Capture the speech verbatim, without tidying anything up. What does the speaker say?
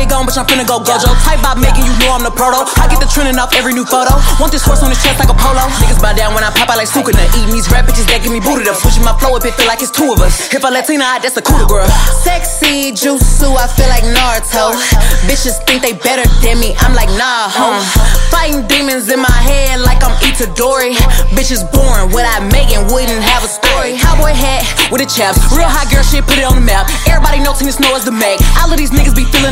wig on, bitch, I'm finna go gojo. Type by making you know I'm the proto. I get the trending off every new photo. Want this horse on his chest like a polo. Niggas bow down when I pop out like Sukuna. Eating these rap bitches that get me booted up. Switching my flow if it feel like it's two of us. If I Latina, that's a cooler girl. Sexy jutsu, I feel like Naruto. Bitches think they better than me, I'm like nah, ho. Fighting demons in my head like I'm Itadori. Bitches boring, what I make and wouldn't have a story. Cowboy hat with the chaps, real hot girl shit, put it on the map. Everybody know Tina Snow is the Mac. All of these niggas be feeling